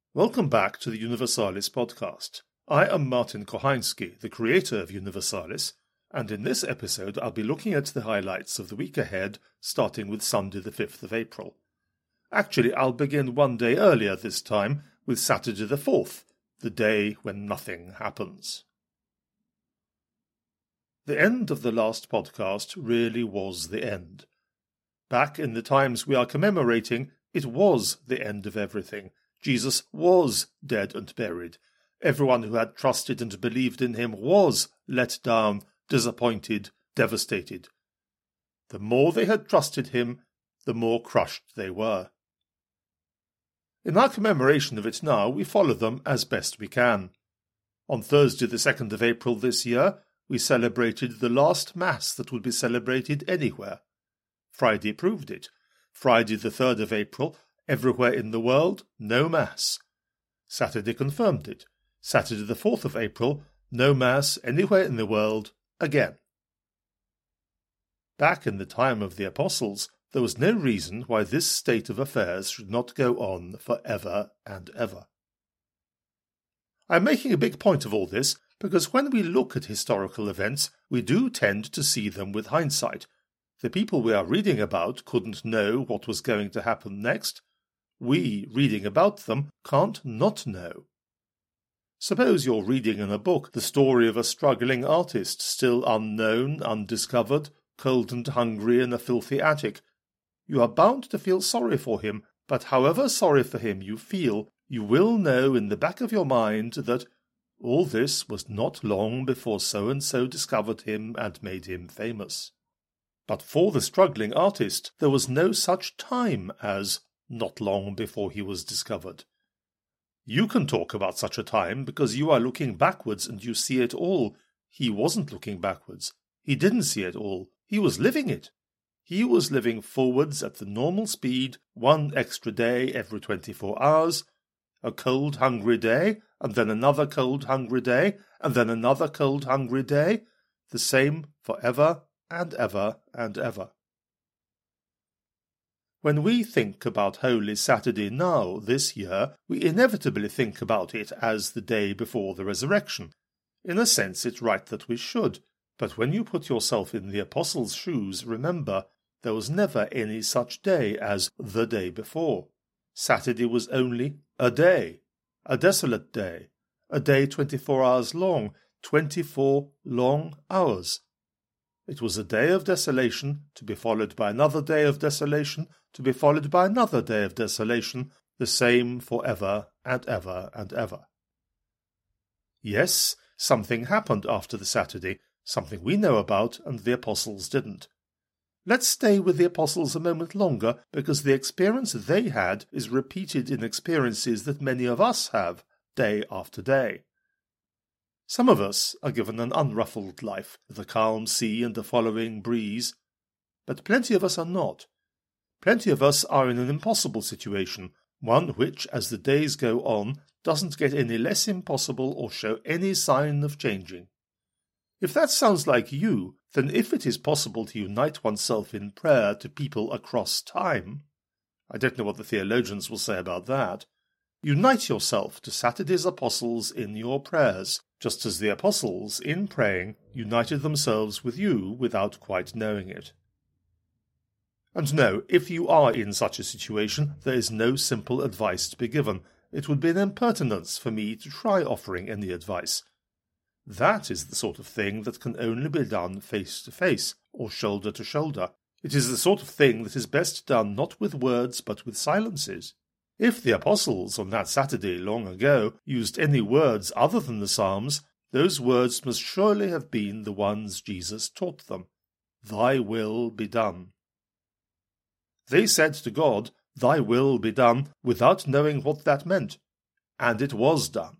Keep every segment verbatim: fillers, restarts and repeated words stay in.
Welcome back to the Universalis podcast. I am Martin Kochański, the creator of Universalis, and in this episode I'll be looking at the highlights of the week ahead, starting with Sunday the fifth of April. Actually, I'll begin one day earlier this time, with Saturday the fourth, the day when nothing happens. The end of the last podcast really was the end. Back in the times we are commemorating, it was the end of everything. Jesus was dead and buried. Everyone who had trusted and believed in him was let down, disappointed, devastated. The more they had trusted him, the more crushed they were. In our commemoration of it now, we follow them as best we can. On Thursday the second of April this year, we celebrated the last Mass that would be celebrated anywhere. Friday proved it. Friday the third of April, everywhere in the world, no Mass. Saturday confirmed it. Saturday the fourth of April, no Mass anywhere in the world again. Back in the time of the Apostles, there was no reason why this state of affairs should not go on for ever and ever. I am making a big point of all this because when we look at historical events, we do tend to see them with hindsight. The people we are reading about couldn't know what was going to happen next. We, reading about them, can't not know. Suppose you're reading in a book the story of a struggling artist, still unknown, undiscovered, cold and hungry in a filthy attic. You are bound to feel sorry for him, but however sorry for him you feel, you will know in the back of your mind that all this was not long before so-and-so discovered him and made him famous. But for the struggling artist there was no such time as not long before he was discovered. You can talk about such a time because you are looking backwards and you see it all. He wasn't looking backwards. He didn't see it all. He was living it. He was living forwards at the normal speed, one extra day every twenty-four hours, a cold, hungry day, and then another cold, hungry day, and then another cold, hungry day, the same for ever and ever and ever. When we think about Holy Saturday now, this year, we inevitably think about it as the day before the resurrection. In a sense, it's right that we should, but when you put yourself in the Apostles' shoes, remember, there was never any such day as the day before. Saturday was only a day, a desolate day, a day twenty-four hours long, twenty-four long hours. It was a day of desolation, to be followed by another day of desolation, to be followed by another day of desolation, the same for ever and ever and ever. Yes, something happened after the Saturday, something we know about and the Apostles didn't. Let's stay with the Apostles a moment longer, because the experience they had is repeated in experiences that many of us have, day after day. Some of us are given an unruffled life, with a calm sea and a following breeze, but plenty of us are not. Plenty of us are in an impossible situation, one which, as the days go on, doesn't get any less impossible or show any sign of changing. If that sounds like you, then if it is possible to unite oneself in prayer to people across time, I don't know what the theologians will say about that, unite yourself to Saturday's Apostles in your prayers, just as the Apostles, in praying, united themselves with you without quite knowing it. And no, if you are in such a situation, there is no simple advice to be given. It would be an impertinence for me to try offering any advice. That is the sort of thing that can only be done face to face, or shoulder to shoulder. It is the sort of thing that is best done not with words but with silences. If the Apostles on that Saturday long ago used any words other than the Psalms, those words must surely have been the ones Jesus taught them. Thy will be done. They said to God, Thy will be done, without knowing what that meant. And it was done.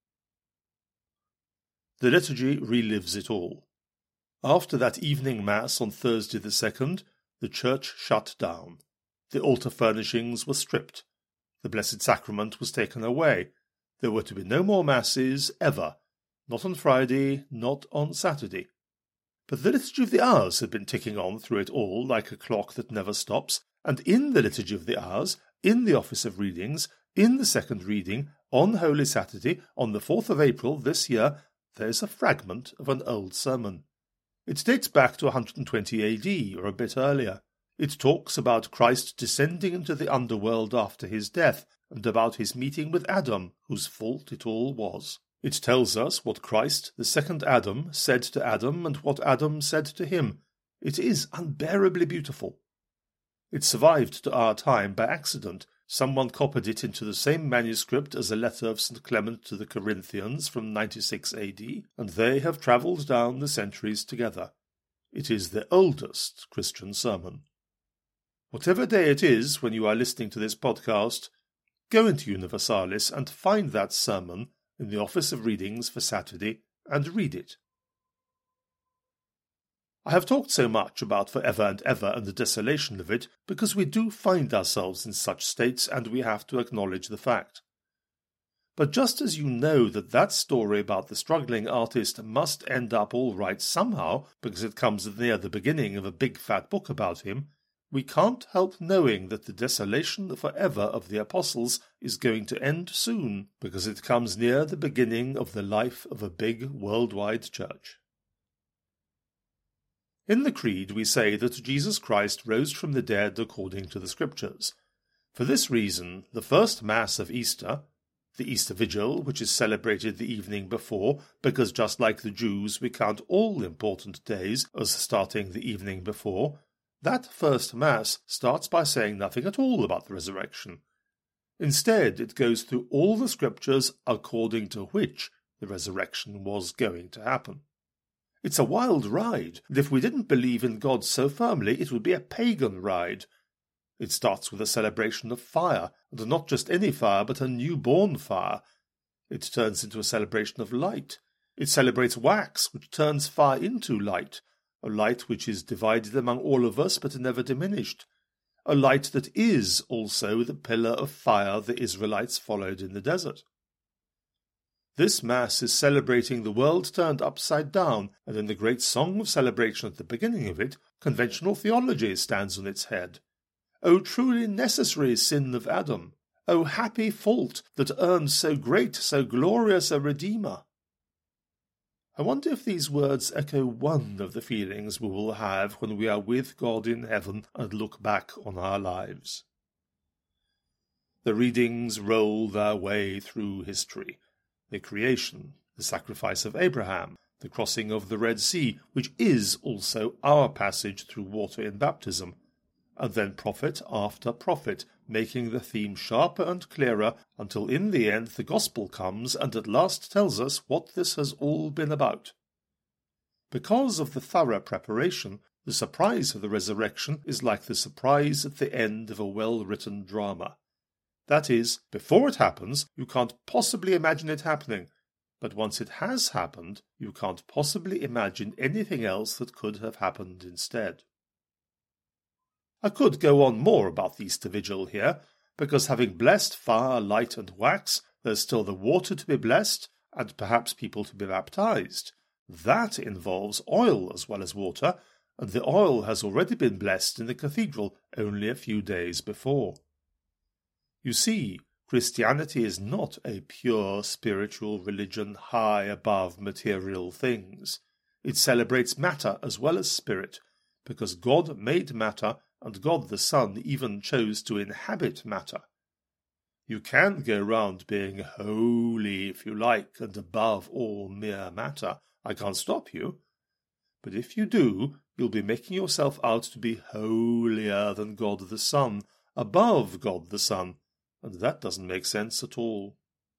The liturgy relives it all. After that evening Mass on Thursday the second, the church shut down. The altar furnishings were stripped. The Blessed Sacrament was taken away. There were to be no more Masses ever, not on Friday, not on Saturday. But the Liturgy of the Hours had been ticking on through it all like a clock that never stops, and in the Liturgy of the Hours, in the Office of Readings, in the second reading, On Holy Saturday, on the fourth of April this year, there is a fragment of an old sermon. It dates back to one hundred twenty A D, or a bit earlier. It talks about Christ descending into the underworld after his death, and about his meeting with Adam, whose fault it all was. It tells us what Christ, the second Adam, said to Adam and what Adam said to him. It is unbearably beautiful. It survived to our time by accident. Someone copied it into the same manuscript as a letter of Saint Clement to the Corinthians from ninety-six A D, and they have travelled down the centuries together. It is the oldest Christian sermon. Whatever day it is when you are listening to this podcast, go into Universalis and find that sermon in the Office of Readings for Saturday and read it. I have talked so much about forever and ever and the desolation of it because we do find ourselves in such states and we have to acknowledge the fact. But just as you know that that story about the struggling artist must end up all right somehow because it comes near the beginning of a big fat book about him, we can't help knowing that the desolation forever of the apostles is going to end soon because it comes near the beginning of the life of a big worldwide church. In the Creed we say that Jesus Christ rose from the dead according to the Scriptures. For this reason, the first Mass of Easter, the Easter Vigil, which is celebrated the evening before, because just like the Jews we count all important days as starting the evening before, that first Mass starts by saying nothing at all about the resurrection. Instead, it goes through all the Scriptures according to which the resurrection was going to happen. It's a wild ride, and if we didn't believe in God so firmly, it would be a pagan ride. It starts with a celebration of fire, and not just any fire, but a newborn fire. It turns into a celebration of light. It celebrates wax, which turns fire into light, a light which is divided among all of us but never diminished, a light that is also the pillar of fire the Israelites followed in the desert. This Mass is celebrating the world turned upside down, and in the great song of celebration at the beginning of it, conventional theology stands on its head. O truly necessary sin of Adam! O happy fault that earned so great, so glorious a Redeemer! I wonder if these words echo one of the feelings we will have when we are with God in heaven and look back on our lives. The readings roll their way through history. The creation, the sacrifice of Abraham, the crossing of the Red Sea, which is also our passage through water in baptism, and then prophet after prophet, making the theme sharper and clearer until in the end the gospel comes and at last tells us what this has all been about. Because of the thorough preparation, the surprise of the resurrection is like the surprise at the end of a well-written drama. That is, before it happens, you can't possibly imagine it happening, but once it has happened, you can't possibly imagine anything else that could have happened instead. I could go on more about the Easter Vigil here, because having blessed fire, light, and wax, there's still the water to be blessed, and perhaps people to be baptized. That involves oil as well as water, and the oil has already been blessed in the cathedral only a few days before. You see, Christianity is not a pure spiritual religion high above material things. It celebrates matter as well as spirit, because God made matter and God the Son even chose to inhabit matter. You can go round being holy if you like and above all mere matter. I can't stop you. But if you do, you'll be making yourself out to be holier than God the Son, above God the Son, and that doesn't make sense at all.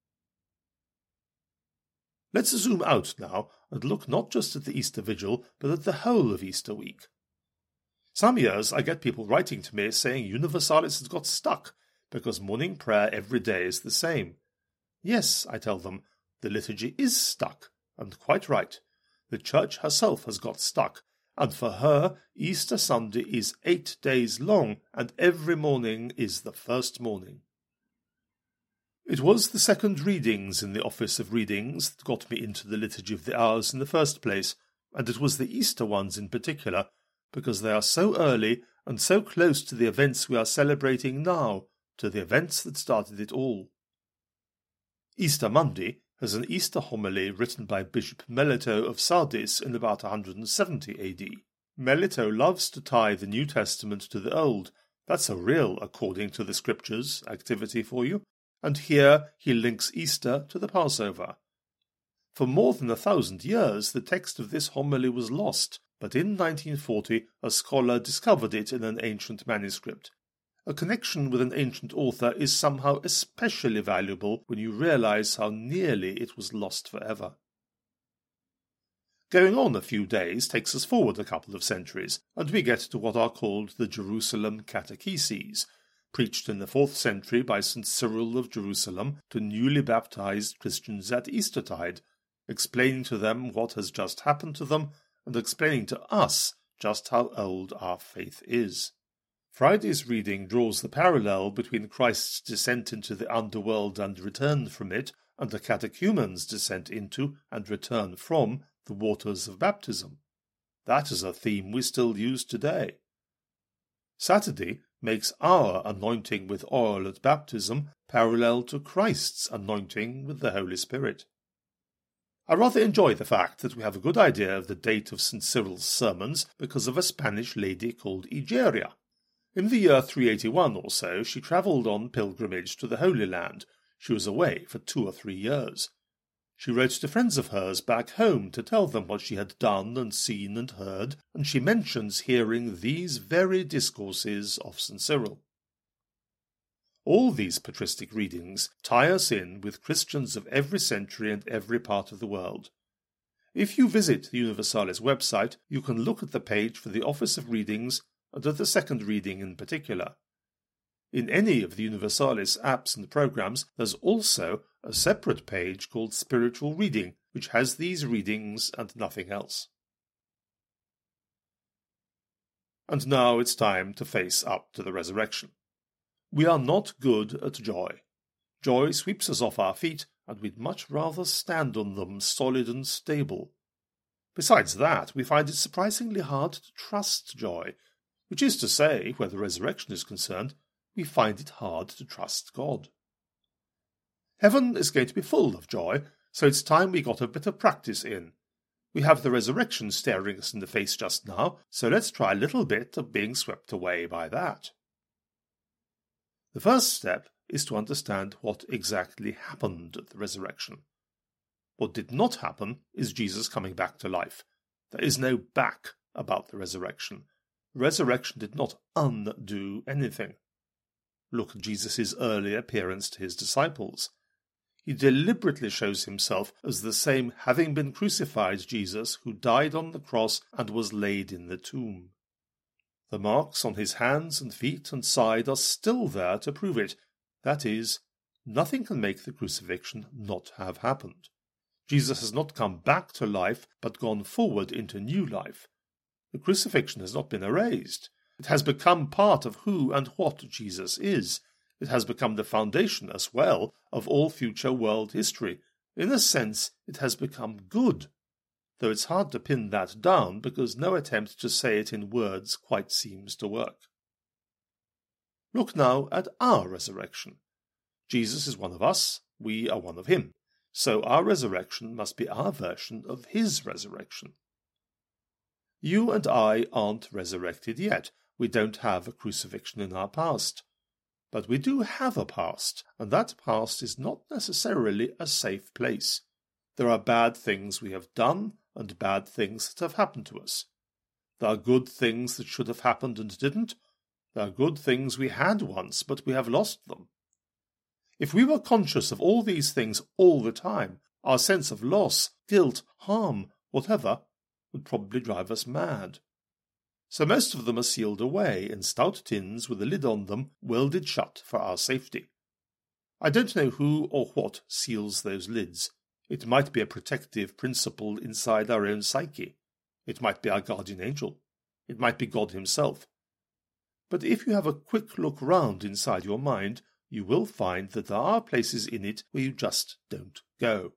Let's zoom out now and look not just at the Easter Vigil, but at the whole of Easter week. Some years I get people writing to me saying Universalis has got stuck because morning prayer every day is the same. Yes, I tell them, the liturgy is stuck, and quite right. The Church herself has got stuck, and for her Easter Sunday is eight days long, and every morning is the first morning. It was the second readings in the Office of Readings that got me into the Liturgy of the Hours in the first place, and it was the Easter ones in particular, because they are so early and so close to the events we are celebrating now, to the events that started it all. Easter Monday has an Easter homily written by Bishop Melito of Sardis in about one hundred seventy A D. Melito loves to tie the New Testament to the Old. That's a real according to the Scriptures activity for you. And here he links Easter to the Passover. For more than a thousand years the text of this homily was lost, but in nineteen forty a scholar discovered it in an ancient manuscript. A connection with an ancient author is somehow especially valuable when you realize how nearly it was lost forever. Going on a few days takes us forward a couple of centuries, and we get to what are called the Jerusalem Catecheses, preached in the fourth century by Saint Cyril of Jerusalem to newly baptized Christians at Eastertide, explaining to them what has just happened to them and explaining to us just how old our faith is. Friday's reading draws the parallel between Christ's descent into the underworld and return from it, and the catechumen's descent into and return from the waters of baptism. That is a theme we still use today. Saturday makes our anointing with oil at baptism parallel to Christ's anointing with the Holy Spirit. I rather enjoy the fact that we have a good idea of the date of Saint Cyril's sermons because of a Spanish lady called Egeria. In the year three eighty-one or so, she travelled on pilgrimage to the Holy Land. She was away for two or three years. She wrote to friends of hers back home to tell them what she had done and seen and heard, and she mentions hearing these very discourses of Saint Cyril. All these patristic readings tie us in with Christians of every century and every part of the world. If you visit the Universalis website, you can look at the page for the Office of Readings and at the second reading in particular. In any of the Universalis apps and programs, there's also a separate page called Spiritual Reading, which has these readings and nothing else. And now it's time to face up to the resurrection. We are not good at joy. Joy sweeps us off our feet, and we'd much rather stand on them solid and stable. Besides that, we find it surprisingly hard to trust joy, which is to say, where the resurrection is concerned, we find it hard to trust God. Heaven is going to be full of joy, so it's time we got a bit of practice in. We have the resurrection staring us in the face just now, so let's try a little bit of being swept away by that. The first step is to understand what exactly happened at the resurrection. What did not happen is Jesus coming back to life. There is no back about the resurrection. The resurrection did not undo anything. Look at Jesus' early appearance to his disciples. He deliberately shows himself as the same having been crucified Jesus who died on the cross and was laid in the tomb. The marks on his hands and feet and side are still there to prove it. That is, nothing can make the crucifixion not have happened. Jesus has not come back to life, but gone forward into new life. The crucifixion has not been erased. It has become part of who and what Jesus is. It has become the foundation as well of all future world history. In a sense, it has become good, though it's hard to pin that down because no attempt to say it in words quite seems to work. Look now at our resurrection. Jesus is one of us, we are one of him, so our resurrection must be our version of his resurrection. You and I aren't resurrected yet. We don't have a crucifixion in our past. But we do have a past, and that past is not necessarily a safe place. There are bad things we have done, and bad things that have happened to us. There are good things that should have happened and didn't. There are good things we had once, but we have lost them. If we were conscious of all these things all the time, our sense of loss, guilt, harm, whatever, would probably drive us mad. So most of them are sealed away in stout tins with a lid on them, welded shut for our safety. I don't know who or what seals those lids. It might be a protective principle inside our own psyche. It might be our guardian angel. It might be God himself. But if you have a quick look round inside your mind, you will find that there are places in it where you just don't go.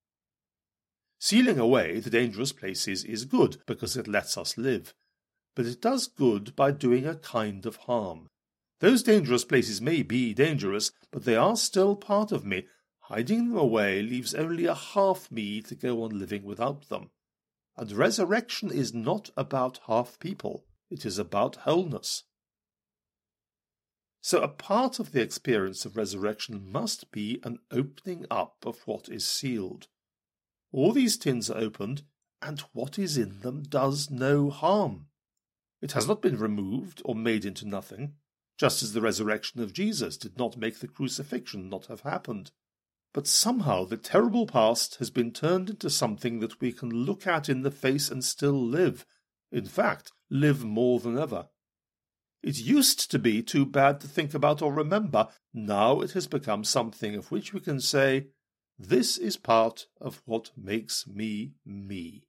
Sealing away the dangerous places is good because it lets us live. But it does good by doing a kind of harm. Those dangerous places may be dangerous, but they are still part of me, hiding them away leaves only a half me to go on living without them. And resurrection is not about half people, it is about wholeness. So a part of the experience of resurrection must be an opening up of what is sealed. All these tins are opened, and what is in them does no harm. It has not been removed or made into nothing, just as the resurrection of Jesus did not make the crucifixion not have happened. But somehow the terrible past has been turned into something that we can look at in the face and still live, in fact, live more than ever. It used to be too bad to think about or remember. Now it has become something of which we can say, this is part of what makes me me.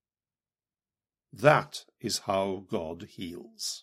That is how God heals.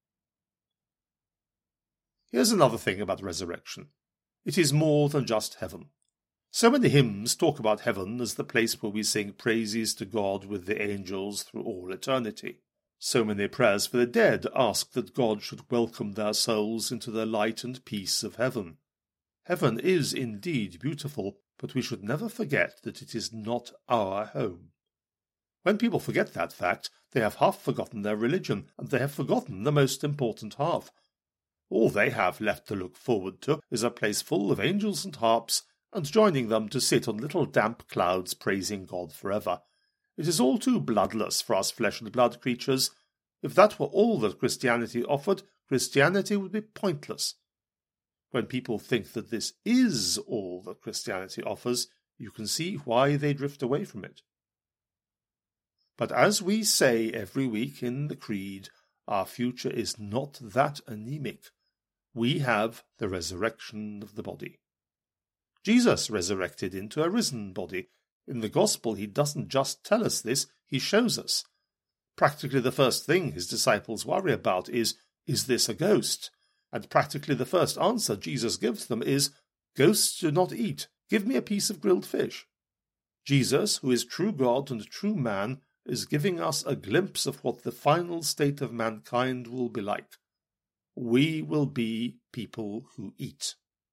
Here's another thing about resurrection. It is more than just heaven. So many hymns talk about heaven as the place where we sing praises to God with the angels through all eternity. So many prayers for the dead ask that God should welcome their souls into the light and peace of heaven. Heaven is indeed beautiful, but we should never forget that it is not our home. When people forget that fact, they have half forgotten their religion, and they have forgotten the most important half. All they have left to look forward to is a place full of angels and harps, and joining them to sit on little damp clouds praising God forever. It is all too bloodless for us flesh and blood creatures. If that were all that Christianity offered, Christianity would be pointless. When people think that this is all that Christianity offers, you can see why they drift away from it. But as we say every week in the Creed, our future is not that anemic. We have the resurrection of the body. Jesus resurrected into a risen body. In the Gospel, he doesn't just tell us this, he shows us. Practically the first thing his disciples worry about is, is this a ghost? And practically the first answer Jesus gives them is, ghosts do not eat. Give me a piece of grilled fish. Jesus, who is true God and true man, is giving us a glimpse of what the final state of mankind will be like. We will be people who eat.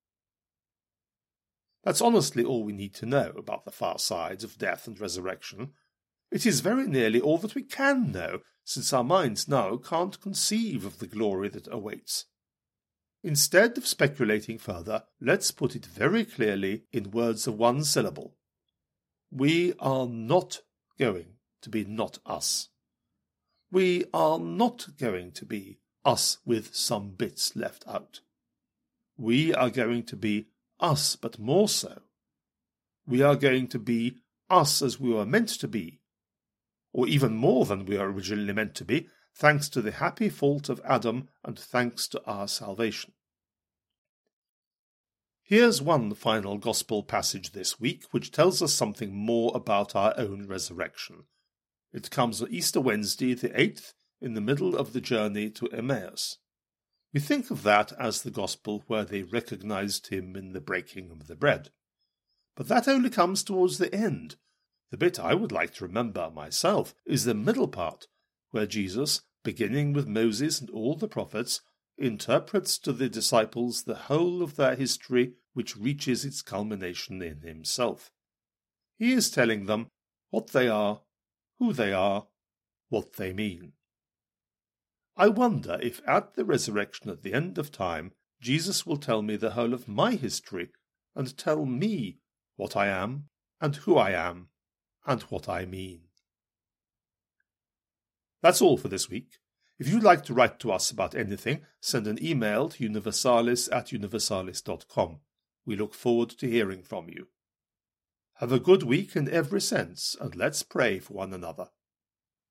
That's honestly all we need to know about the far sides of death and resurrection. It is very nearly all that we can know, since our minds now can't conceive of the glory that awaits. Instead of speculating further, let's put it very clearly in words of one syllable. We are not going to be not us. We are not going to be us with some bits left out. We are going to be us, but more so. We are going to be us as we were meant to be, or even more than we were originally meant to be, thanks to the happy fault of Adam and thanks to our salvation. Here's one final Gospel passage this week which tells us something more about our own resurrection. It comes on Easter Wednesday, the eighth, in the middle of the journey to Emmaus. We think of that as the Gospel where they recognized him in the breaking of the bread. But that only comes towards the end. The bit I would like to remember myself is the middle part, where Jesus, beginning with Moses and all the prophets, interprets to the disciples the whole of their history which reaches its culmination in himself. He is telling them what they are, who they are, what they mean. I wonder if at the resurrection at the end of time, Jesus will tell me the whole of my history and tell me what I am and who I am and what I mean. That's all for this week. If you'd like to write to us about anything, send an email to universalis at universalis dot com. We look forward to hearing from you. Have a good week in every sense, and let's pray for one another.